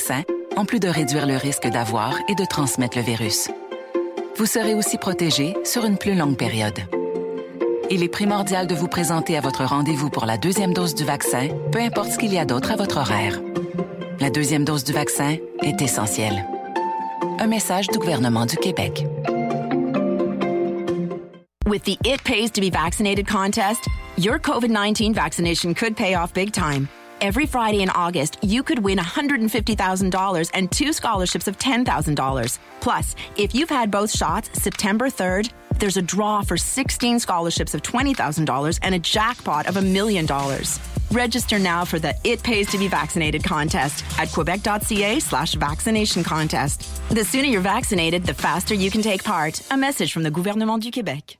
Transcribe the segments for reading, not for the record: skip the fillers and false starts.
vaccin, en plus de réduire le risque d'avoir et de transmettre le virus. Vous serez aussi protégé sur une plus longue période. Il est primordial de vous présenter à votre rendez-vous pour la deuxième dose du vaccin, peu importe ce qu'il y a d'autre à votre horaire. La deuxième dose du vaccin est essentielle. Un message du gouvernement du Québec. With the It Pays to Be Vaccinated contest, your COVID-19 vaccination could pay off big time. Every Friday in August, you could win $150,000 and 2 scholarships of $10,000. Plus, if you've had both shots September 3rd, there's a draw for 16 scholarships of $20,000 and a jackpot of $1 million. Register now for the It Pays to Be Vaccinated contest at quebec.ca/vaccination contest. The sooner you're vaccinated, the faster you can take part. A message from the gouvernement du Québec.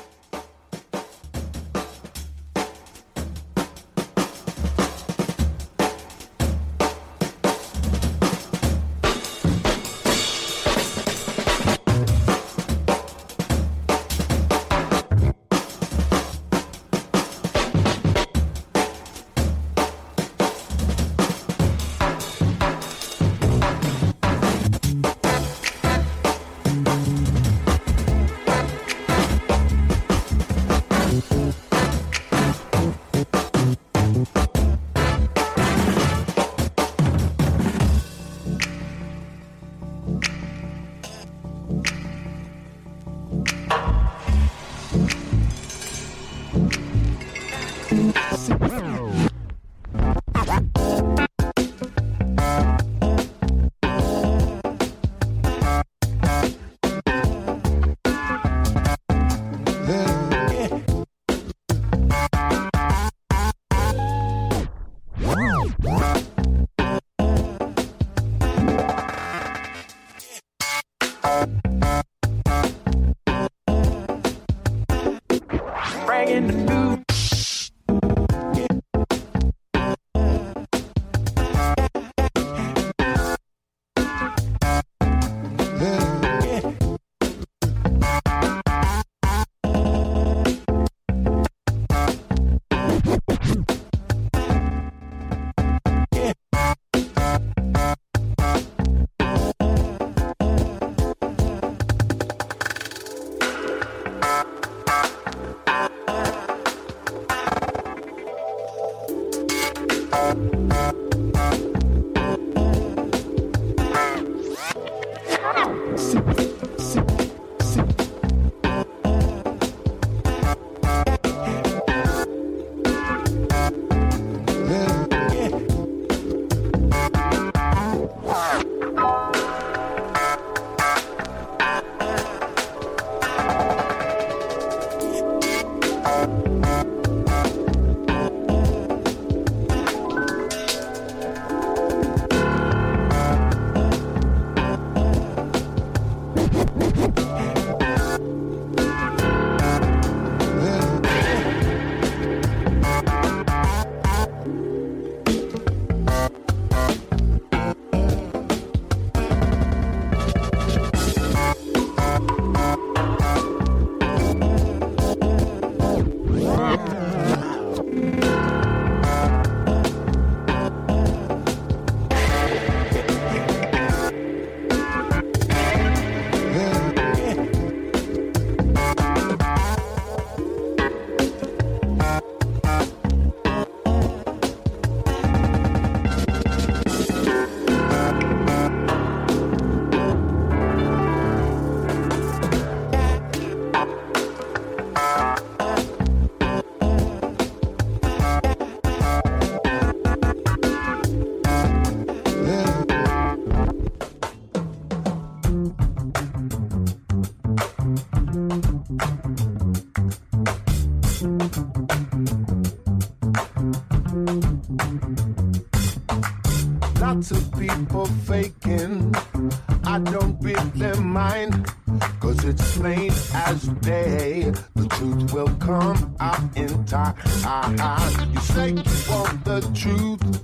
Lots of people faking, I don't really mind, 'cause it's plain as day, the truth will come out in time. You say you want the truth,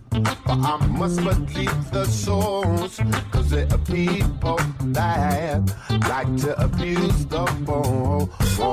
but I must leave the source. Cause there are people that like to abuse the phone.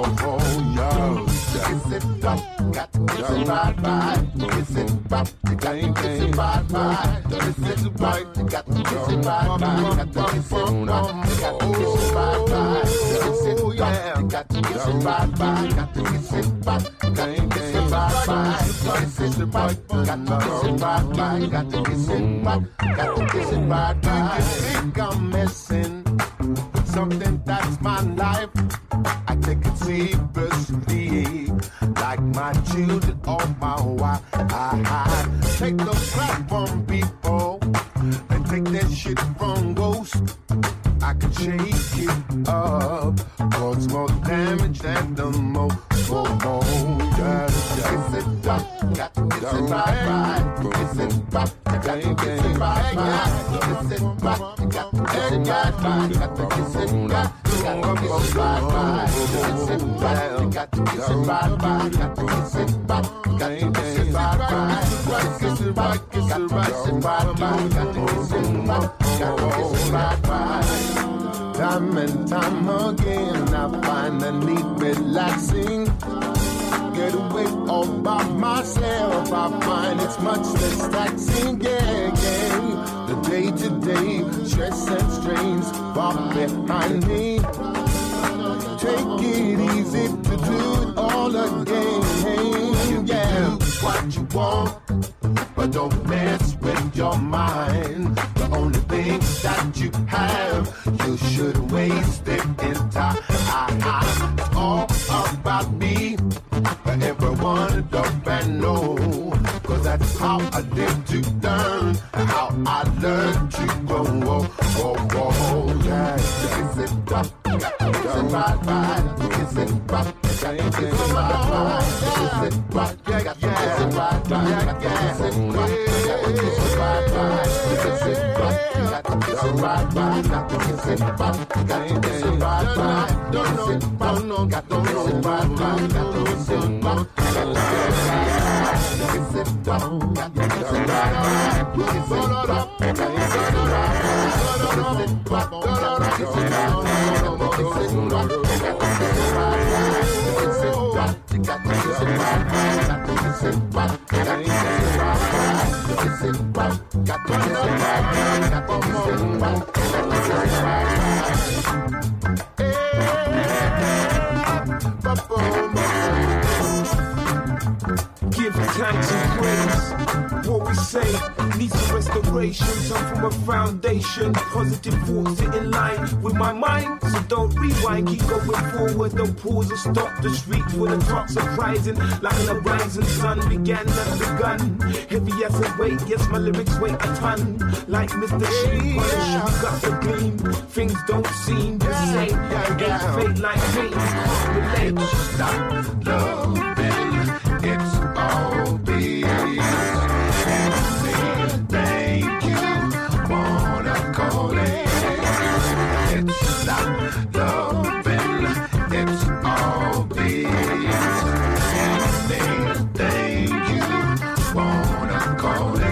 Yo. Kiss it up, got to kiss it right. Kiss it up, you got to kiss it right. Kiss it right, you got to kiss it right. Got to kiss it right, you got to kiss it right. Kiss it up, you got to kiss it right. Got to kiss it right, you got to kiss it right. Kiss it right, got to kiss it right. Got to kiss it right, got to kiss it right. Do you think I'm messing with something that's my life? I take it seriously, like my children or my wife. I take the crap from people and take that shit from ghosts. I can shake it up, cause more damage than the most. Yeah. Kiss it up, got to kiss it right. Kiss it up, got to kiss it right. Kiss it up, got to kiss it right. Got to kiss it right. Got to kiss it right. Kiss it right, got to kiss it right. Got to kiss it right. Got to kiss it right. Kiss it right, kiss it right, kiss it right. Got to kiss it right. Got to kiss it right. Time and time again, I find the need relaxing. Get away all by myself, I find it's much less taxing. Yeah. The day-to-day stress and strains far behind me. Take it easy to do it all again. Yeah, what you want, but don't mess with your mind. The only thing that you have, you should waste it in time. It's all about me, but everyone up and know. Cause that's how I live to learn, how I learn to grow. Yeah. Kiss it up, kiss it right. Kiss it up, kiss it right. Kiss it right, kiss it right. Kiss it right, kiss it right. Kiss it right, kiss it right. Kiss it right, kiss it right. Kiss it right, don't know, got to kiss it right. Got to kiss it right. Kiss it up, got to kiss it right. Kiss it up, got to kiss it right. Kiss it right, give thanks and praise. What we say needs some restoration. I'm from a foundation. Positive thoughts sit in line with my mind. So don't rewind, keep going forward. Don't pause or stop. Just reach for the top. Surprising, like an rising sun began and begun. Heavy as a weight, yes, my lyrics weigh a ton. Like Mr. Sheen, you got the gleam. Things don't seem the same. Ain't fate like me. Can't relate. Stop loving, it's all peace. Thank you, wanna call it. It's not loving, it's all peace. Thank you, wanna call it.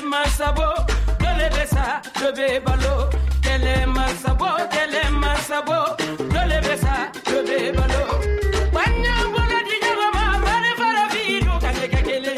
masabo, dole besa, dobe balo. Tele masabo, dole besa, dobe balo. Wanya bola di jago ma, mare fara vidu kake kakele.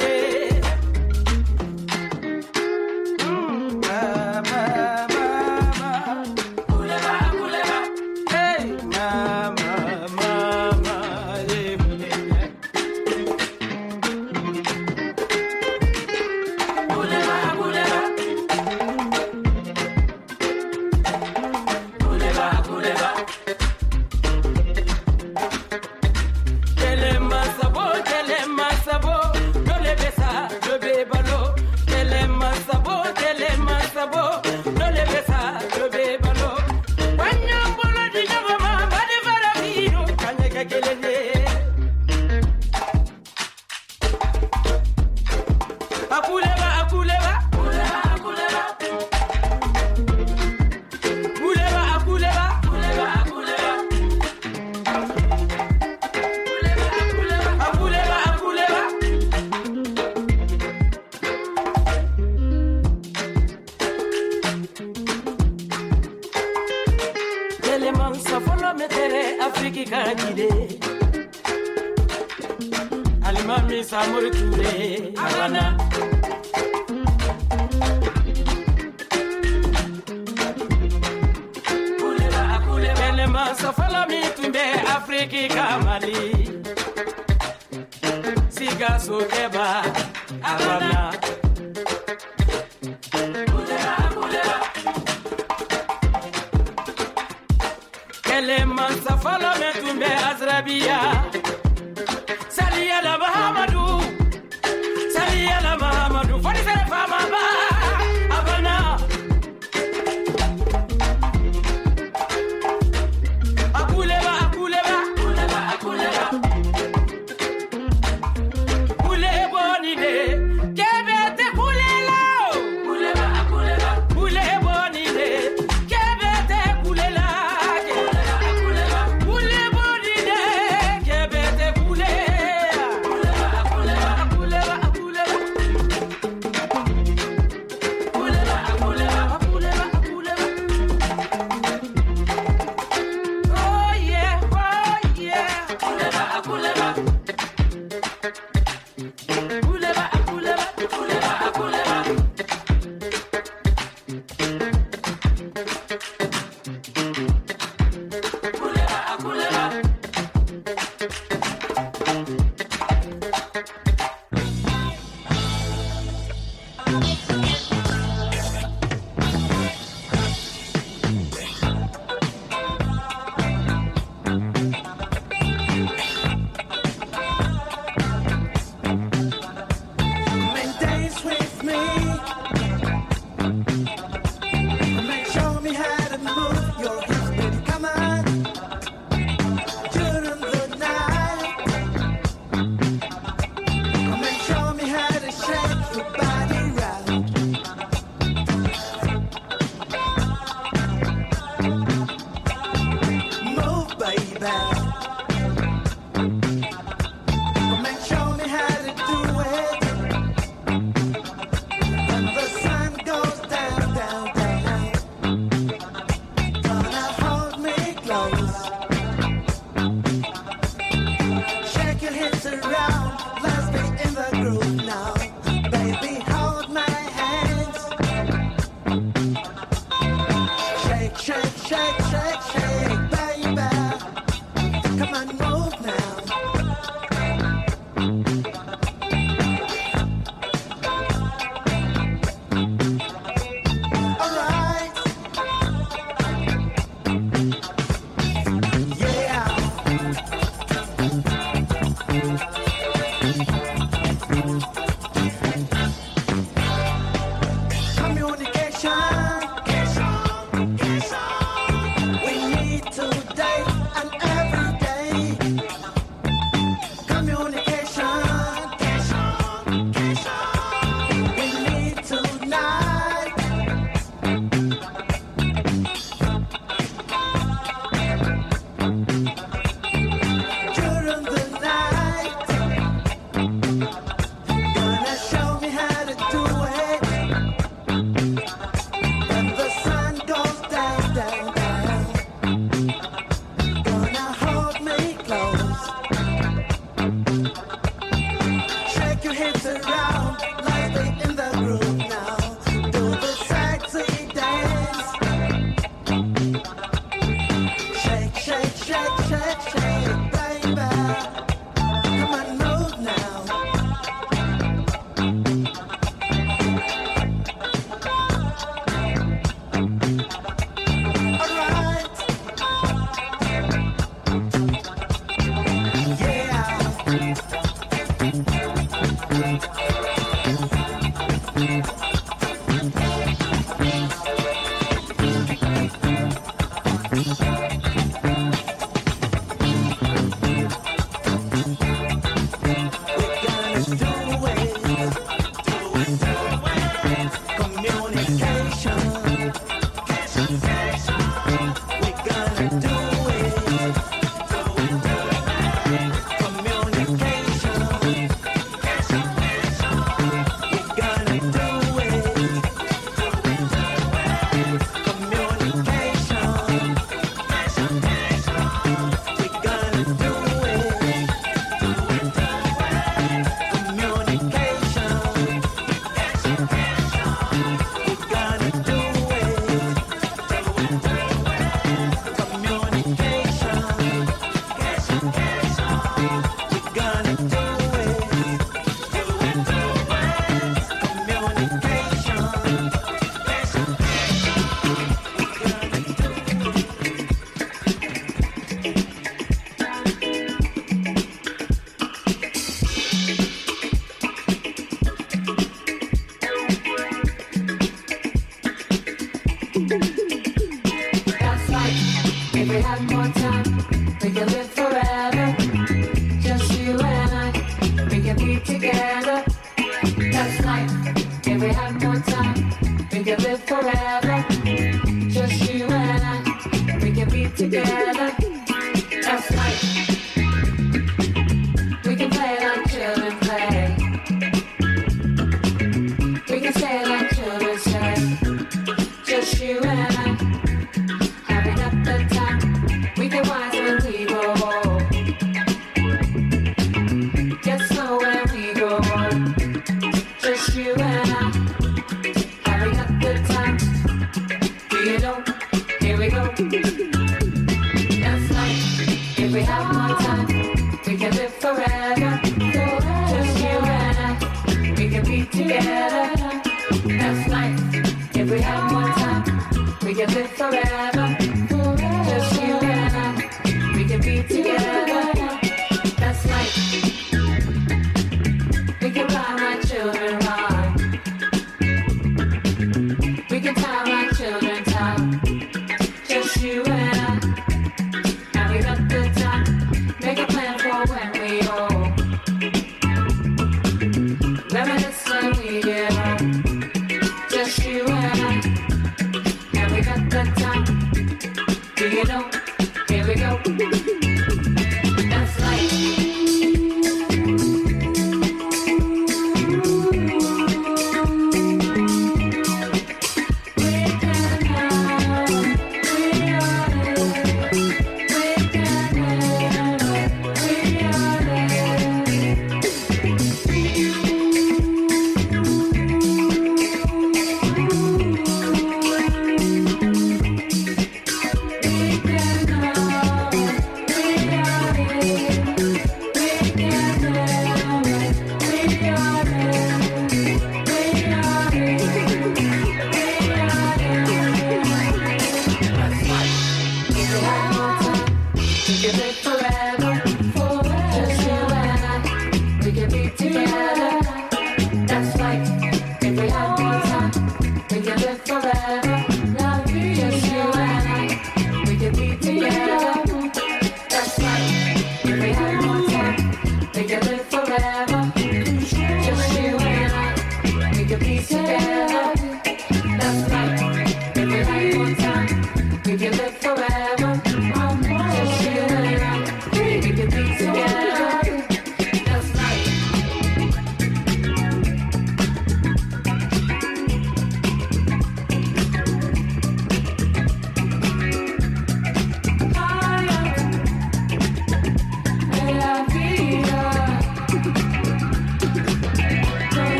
we had more time, we could live forever. Just you and I, we could be together. That's life. If we had more time, we could live forever. Just you and I, we could be together. That's life. We can play like children play. We can say like children say. Just you and I, having up the time. We get wise when we grow old. Get slow when we grow old. Just you and I, having up the time. Do you know? Here we go. That's life. If we have more time, we can live forever. Just you and I, we can be together. That's life. If we have more time, we can live forever. Just you and I, we can be together. That's life. We can rhyme like children rhyme. We can time like children time. Just you and I, and we got the time. Make a plan for when we old. Reminisce when we get old. Just you and I, and we got the time. Do you know? Here we go. That's life.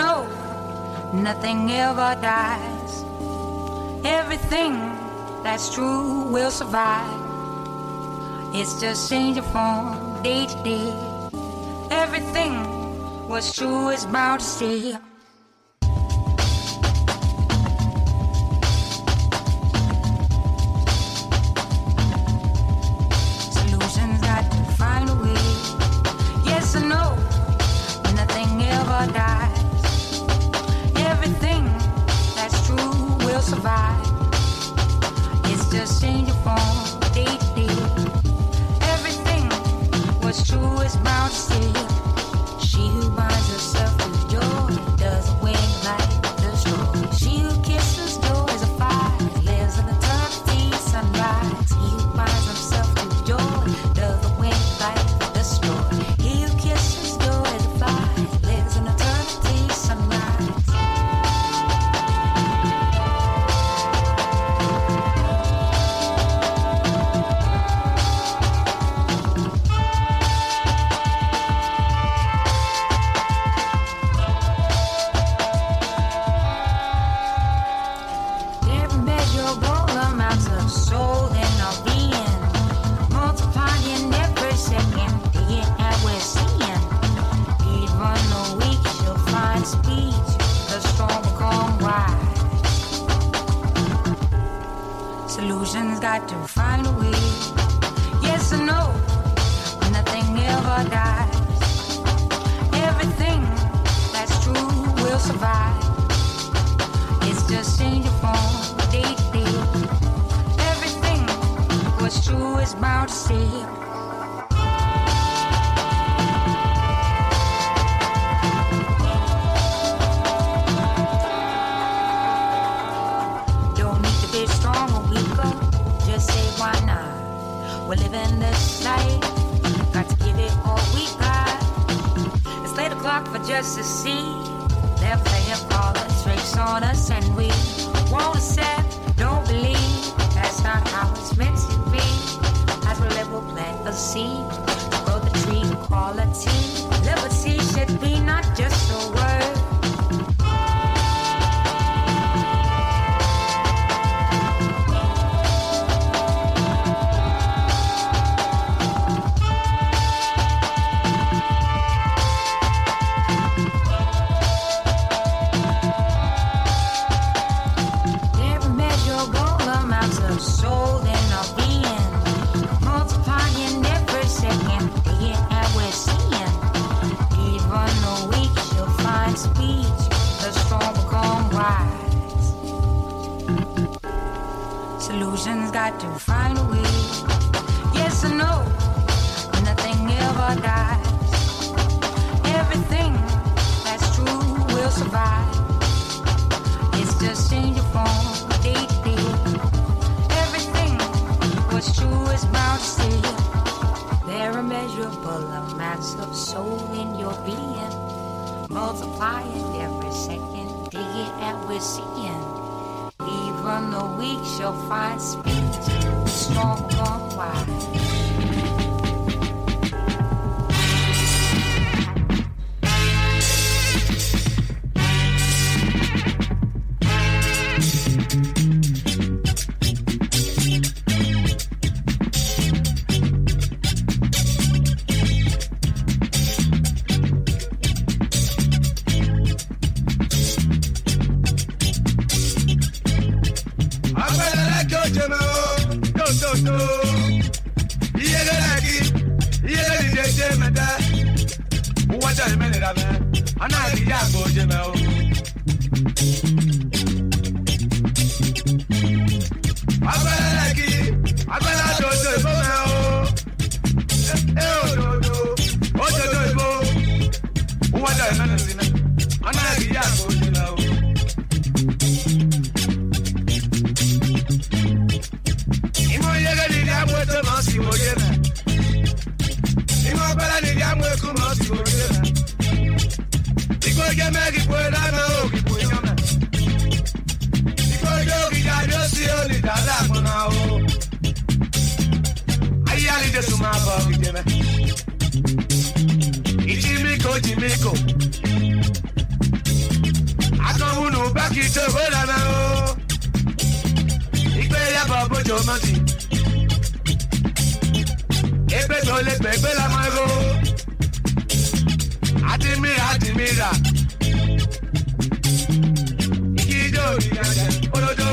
know nothing ever dies. Everything that's true will survive. It's just changing from day to day. Everything what's true is bound to stay. Solutions got to find a way. Yes or no, nothing ever dies. Everything that's true will survive. It's just changing from day to day. Everything what's true is bound to stay. She who binds herself with joy doesn't win like destroy. She who kisses joy is a fire, lives in eternity sunrise. He who binds himself with joy doesn't win like destroy. He who kisses joy is a fire, lives in eternity sunrise. Solutions got to find a way. Yes or no, nothing ever dies. Everything that's true will survive. It's just changing from day to day. Everything what's true is bound to stay. We're living this life, got to give it all we got. Let's lay the clock for just to see. They're playing politics on us and we won't accept, don't believe. That's not how it's meant to be. As we live, we'll plant the seed, grow the tree of quality. Liberty should be not just a word. Solutions got to find a way. Yes or no, nothing ever dies. Everything that's true will survive. It's just changing from day to day. Everything what's true is bound to stay. There are immeasurable amounts of soul in your being, multiplying every second, day, and we're seeing. Even the weak shall find speech, strong gone wide. Iko je megi pueda na Ikito bola na o. Ikpe ya babo jomati. Ebe dole pepe la mago. Adimira. Ikido digaja. Olodo.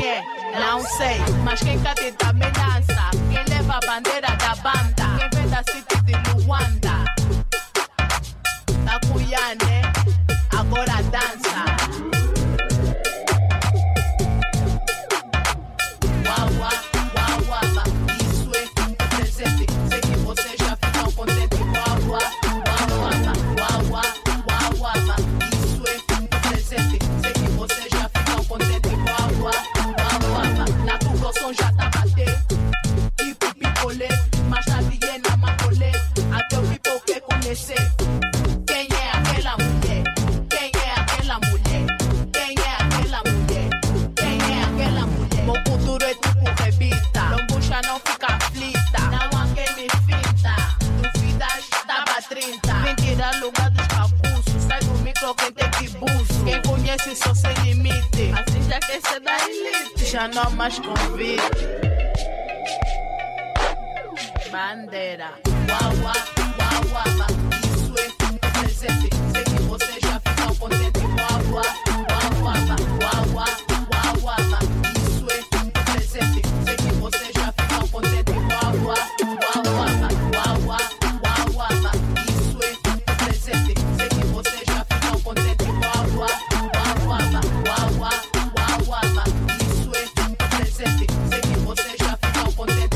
mulher, não sei. Mas quem canta também dança. Quem leva a bandeira da banda. Quem vem da city de Luanda. Da Cuyane, agora dança. Uau, isso é presente. Sei que vocês já ficam contentes. Uau, isso é presente. Sei que vocês já ficam contentes. Na tua o som já tá bater. Tipo picolé, mas na Viena macolé. Até o people quer conhecer. Quem é aquela mulher? Quem é aquela mulher? Quem é aquela mulher? Quem é aquela mulher? Meu futuro é tipo rebita. Lombucha não fica aflita. Não há quem me finta. Duvidas, tava 30. Mentira, lugar dos cacussos. Sai do micro quem tem que buzo. Quem conhece só sem limite. Assim já quer ser da elite. Já não há mais convite. Bandeira. Uau, isso é presente. Sei que vocês já ficam contentes. Uau, isso é presente. Sei que vocês já ficam contentes. Uau, isso é presente. Sei que vocês já ficam contentes. Uau, isso é presente. Sei que vocês já ficam contentes.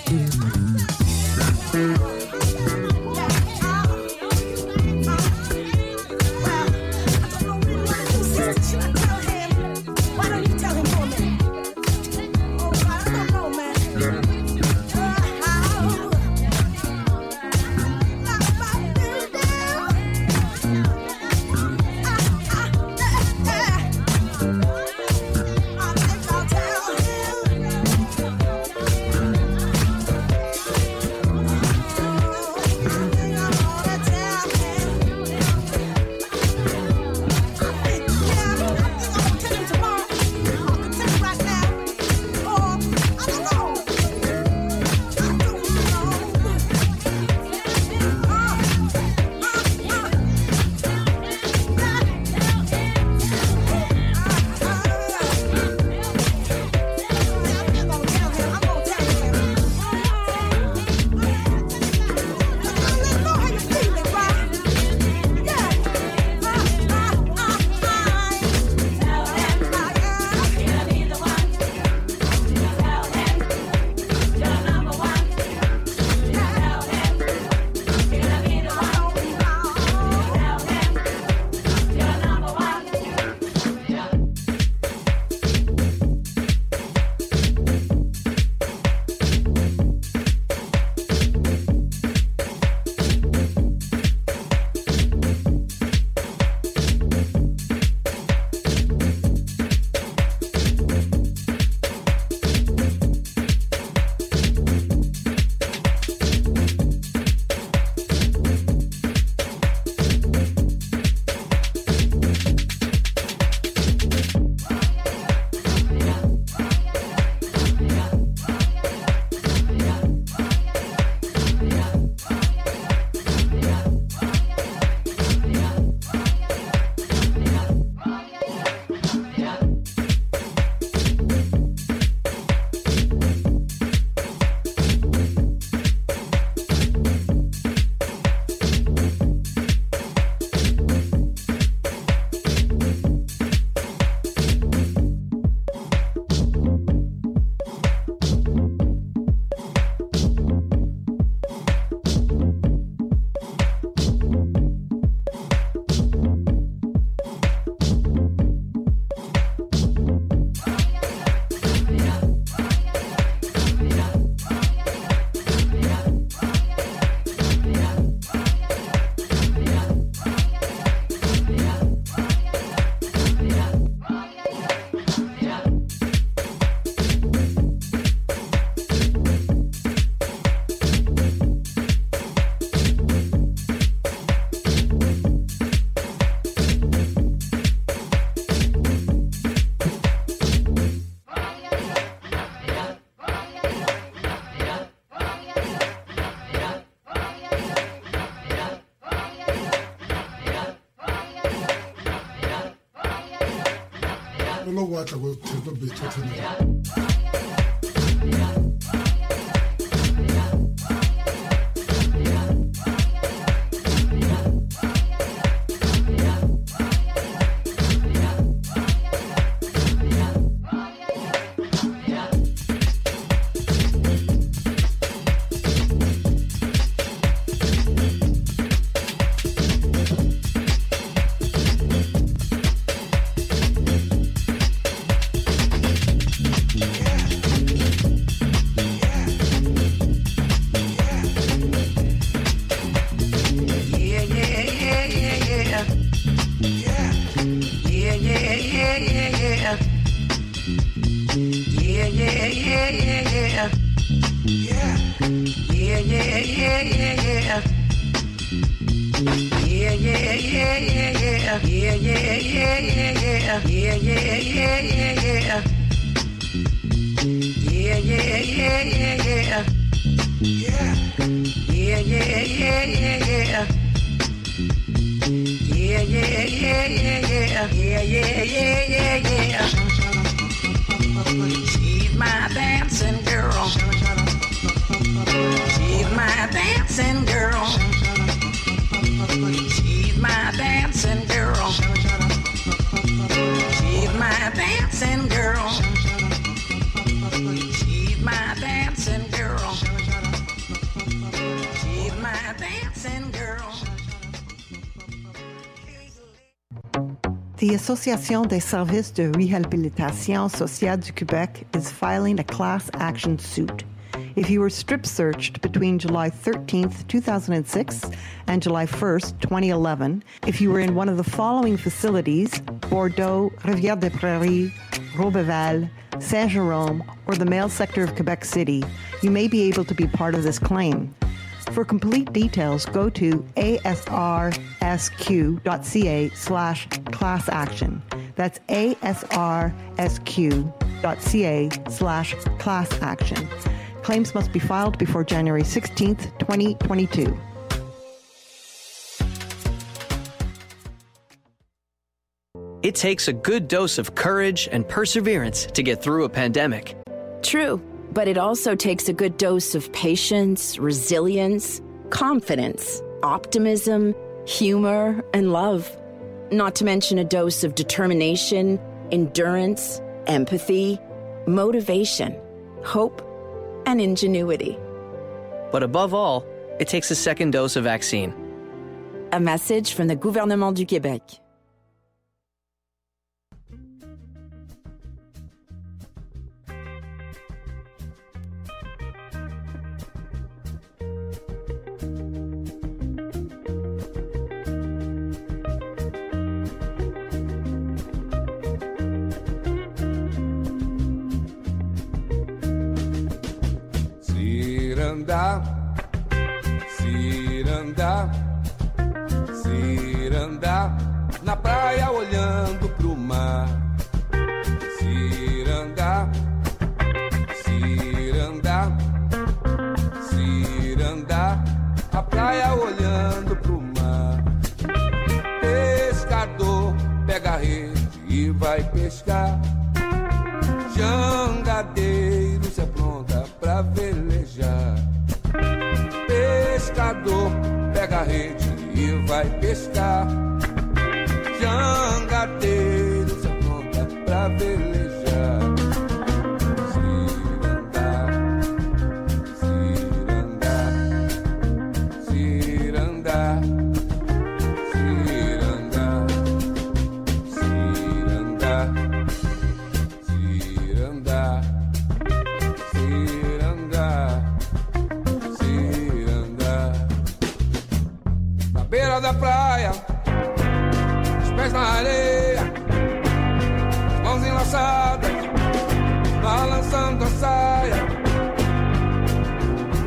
넘어가자고 제도 미쳐 드네. She's my dancing girl. She's my dancing girl. She's my dancing girl. She's my dancing girl. She's my dancing girl. dancing girl. The Association des services de réhabilitation sociale du Québec is filing a class action suit. If you were strip searched between July 13th, 2006 and July 1st, 2011, if you were in one of the following facilities, Bordeaux, Rivière-des-Prairies, Roberval, Saint-Jérôme, or the male sector of Quebec City, you may be able to be part of this claim. For complete details, go to asrsq.ca/class action. That's asrsq.ca/class action. Claims must be filed before January 16th, 2022. It takes a good dose of courage and perseverance to get through a pandemic. True, but it also takes a good dose of patience, resilience, confidence, optimism, humor, and love. Not to mention a dose of determination, endurance, empathy, motivation, hope, and ingenuity. But above all, it takes a second dose of vaccine. A message from the Gouvernement du Québec. Cirandar, na praia olhando pro mar. Cirandar, a praia olhando pro mar. Pescador pega a rede e vai pescar. Jangadeiro se apronta pra velejar. Pescador pega a rede e vai pescar. Jangadeiro se apronta pra velejar. Cirandar, na beira da praia, os pés na areia, as mãos enlaçadas, balançando a saia.